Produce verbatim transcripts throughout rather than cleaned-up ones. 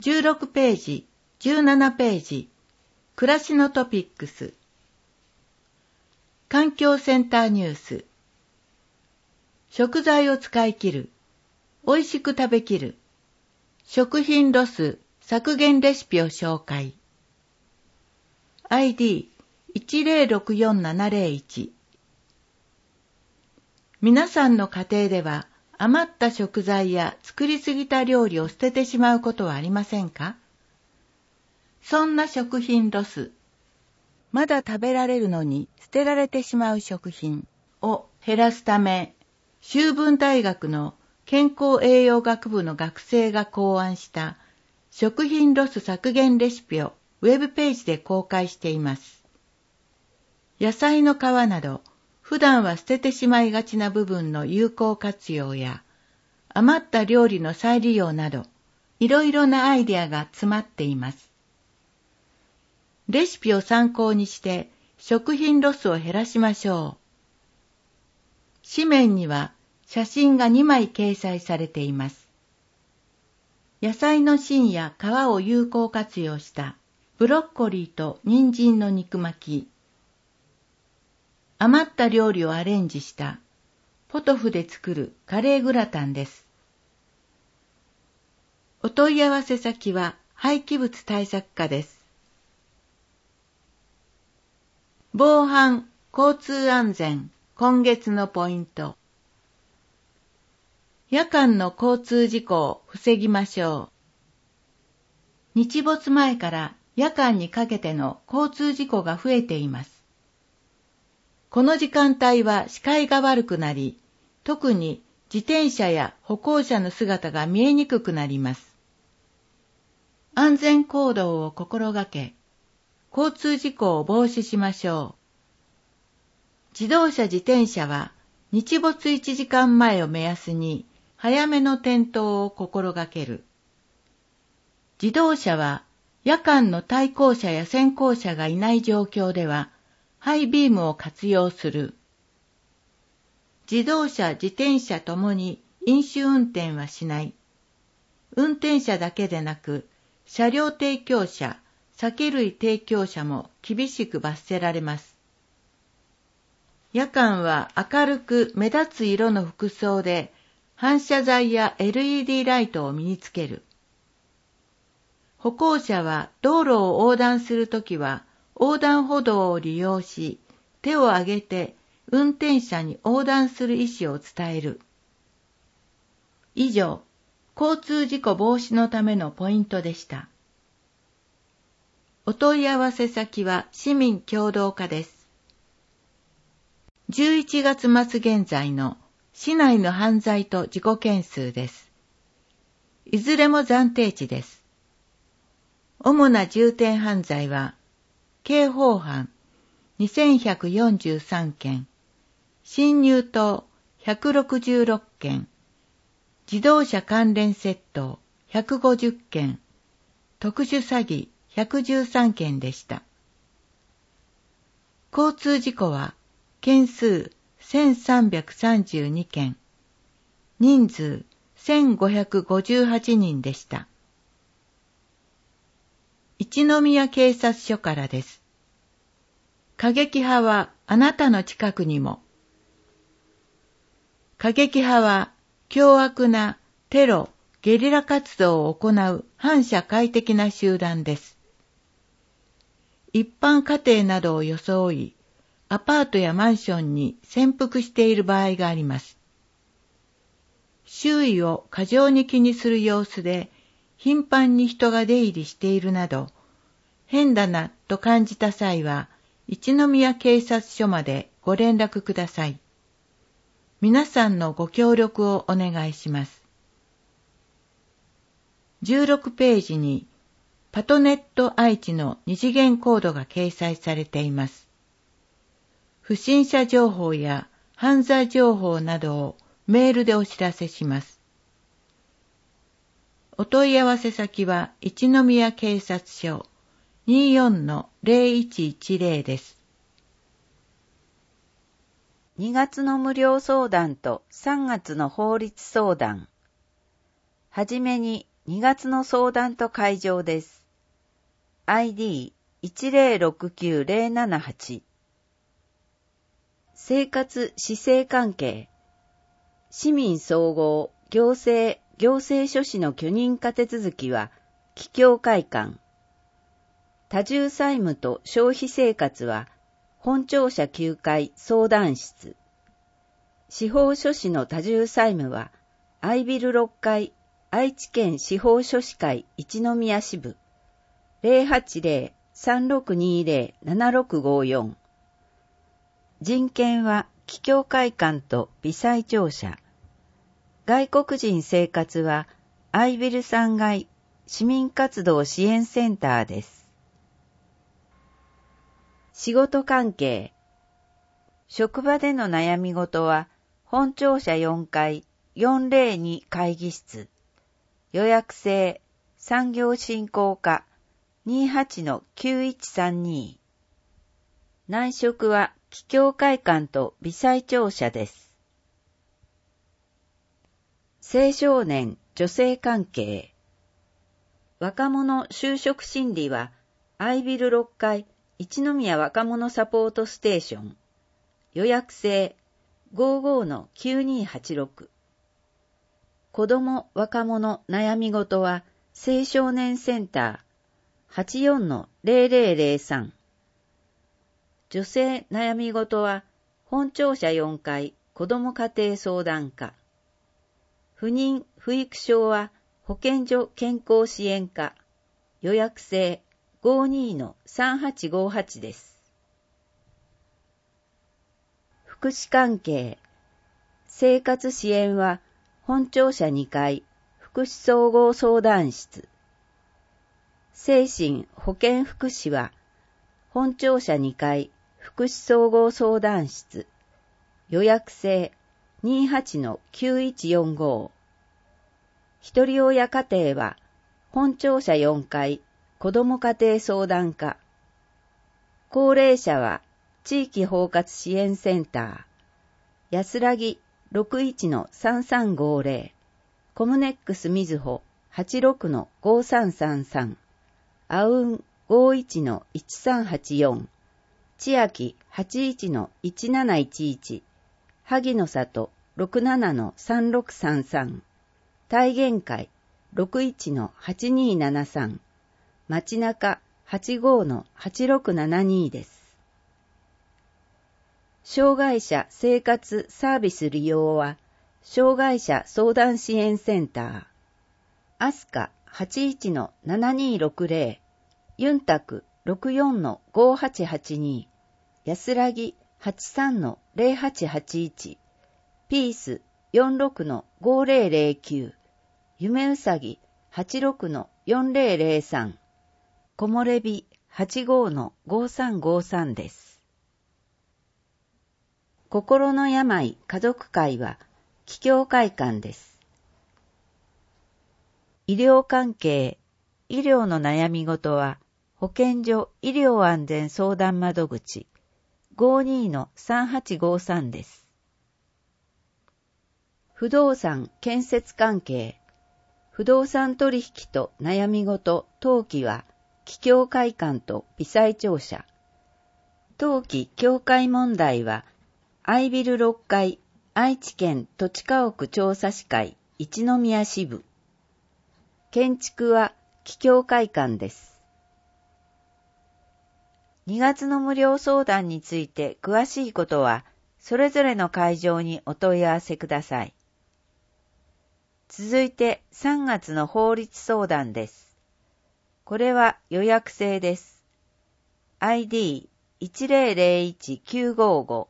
じゅうろくページ、じゅうななページ、暮らしのトピックス。環境センターニュース。食材を使い切る。美味しく食べきる。食品ロス削減レシピを紹介。アイディーいちゼロろくよんななゼロいち。皆さんの家庭では余った食材や作りすぎた料理を捨ててしまうことはありませんか？そんな食品ロス、まだ食べられるのに捨てられてしまう食品を減らすため、修文大学の健康栄養学部の学生が考案した食品ロス削減レシピをウェブページで公開しています。野菜の皮など、普段は捨ててしまいがちな部分の有効活用や、余った料理の再利用など、いろいろなアイデアが詰まっています。レシピを参考にして食品ロスを減らしましょう。紙面には写真がにまい掲載されています。野菜の芯や皮を有効活用したブロッコリーと人参の肉巻き、余った料理をアレンジしたポトフで作るカレーグラタンです。お問い合わせ先は廃棄物対策課です。防犯・交通安全今月のポイント。夜間の交通事故を防ぎましょう。日没前から夜間にかけての交通事故が増えています。この時間帯は視界が悪くなり、特に自転車や歩行者の姿が見えにくくなります。安全行動を心がけ、交通事故を防止しましょう。自動車自転車は日没いちじかんまえを目安に早めの点灯を心がける。自動車は夜間の対向車や先行車がいない状況ではハイビームを活用する。自動車、自転車ともに飲酒運転はしない。運転者だけでなく、車両提供者、酒類提供者も厳しく罰せられます。夜間は明るく目立つ色の服装で反射材や エルイーディー ライトを身につける。歩行者は道路を横断するときは横断歩道を利用し、手を挙げて運転者に横断する意思を伝える。以上、交通事故防止のためのポイントでした。お問い合わせ先は市民協働課です。じゅういちがつ末現在の市内の犯罪と事故件数です。いずれも暫定値です。主な重点犯罪は、刑法犯にせんひゃくよんじゅうさんけん、侵入等ひゃくろくじゅうろっけん、自動車関連窃盗ひゃくごじゅっけん、特殊詐欺ひゃくじゅうさんけんでした。交通事故は件数せんさんびゃくさんじゅうにけん、人数せんごひゃくごじゅうはちにんでした。一宮警察署からです。過激派はあなたの近くにも。過激派は凶悪なテロ、ゲリラ活動を行う反社会的な集団です。一般家庭などを装い、アパートやマンションに潜伏している場合があります。周囲を過剰に気にする様子で、頻繁に人が出入りしているなど、変だなと感じた際は、一宮警察署までご連絡ください。皆さんのご協力をお願いします。じゅうろくページに、パトネット愛知の二次元コードが掲載されています。不審者情報や犯罪情報などをメールでお知らせします。お問い合わせ先は一宮警察署 にじゅうよんのゼロいちいちゼロ です。 にがつの無料相談とさんがつの法律相談。はじめににがつの相談と会場です。アイディーいちゼロろくきゅうゼロななはち。生活市政関係、市民総合、行政、行政書士の許認可手続きは、帰郷会館。多重債務と消費生活は、本庁舎きゅうかい相談室。司法書士の多重債務は、愛ビルろっかい、愛知県司法書士会一宮支部。ゼロはちゼロ さんろくにゼロ ななろくごよん。人権は帰郷会館と微細庁舎。外国人生活はアイビルさんがい市民活動支援センターです。仕事関係。職場での悩み事は本庁舎よんかいよんゼロに会議室。予約制産業振興課 にはちのきゅういちさんに。内職は帰郷会館と微細庁舎です。青少年女性関係。若者就職心理はアイビルろっかい一宮若者サポートステーション。予約制 ごじゅうごのきゅうにはちろく。子ども若者悩み事は青少年センター はちじゅうよんのゼロゼロゼロさん。女性悩み事は本庁舎よんかい子ども家庭相談課。不妊不育症は保健所健康支援課。予約制 ごじゅうにのさんはちごはち です。福祉関係。生活支援は本庁舎にかい福祉総合相談室。精神保健福祉は本庁舎にかい福祉総合相談室。予約制 にはちのきゅういちよんご。ひとり親家庭は本庁舎よんかい子ども家庭相談課。高齢者は地域包括支援センター。安らぎ ろくいちのさんさんごゼロ。コムネックスみずほ はちろくのごさんさんさん。あうん ごじゅういちのいちさんはちよん。千秋 はちじゅういちのいちなないちいち。萩の里 ろくななのさんろくさんさん。体現会 ろくいちのはちにななさん。街中 はちじゅうごのはちろくななに です。障害者生活サービス利用は障害者相談支援センター。アスカ はちじゅういちのななにろくゼロ。ユンタク ろくよんのごはちはちに。安らぎ はちさんのゼロはちはちいち。ピース よんろくのごゼロゼロきゅう。夢うさぎ はちろくのよんゼロゼロさん。木漏れ日 はちじゅうごのごさんごさんです。心の病家族会は帰郷会館です。医療関係、医療の悩み事は保健所医療安全相談窓口 ごじゅうにのさんはちごさん です。不動産建設関係、不動産取引と悩み事登記は帰郷会館と微細庁舎。登記境界問題はアイビルろっかい愛知県土地家屋調査士会一宮支部。建築は帰郷会館です。にがつの無料相談について詳しいことはそれぞれの会場にお問い合わせください。続いてさんがつの法律相談です。これは予約制です。アイディーいちゼロゼロいちきゅうごご。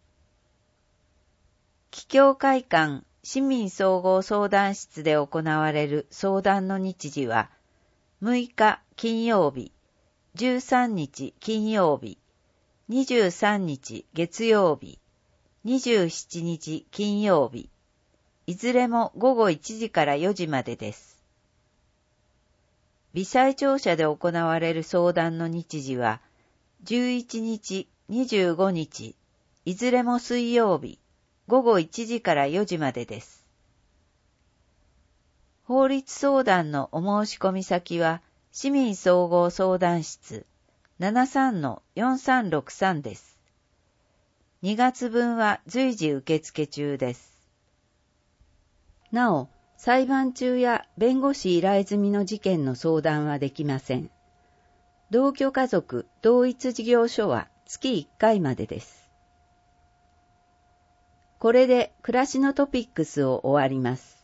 帰郷会館市民総合相談室で行われる相談の日時はむいか金曜日、じゅうさんにち金曜日、にじゅうさんにち月曜日、にじゅうしちにち金曜日、いずれもごごいちじからよじまでです。微細庁舎で行われる相談の日時はじゅういちにち、にじゅうごにち、いずれも水曜日、ごごいちじからよじまでです。 法律相談のお申し込み先は、市民総合相談室 ななさんのよんさんろくさん です。にがつぶんは随時受付中です。なお、裁判中や弁護士依頼済みの事件の相談はできません。同居家族同一事業所は月いっかいまでです。これで暮らしのトピックスを終わります。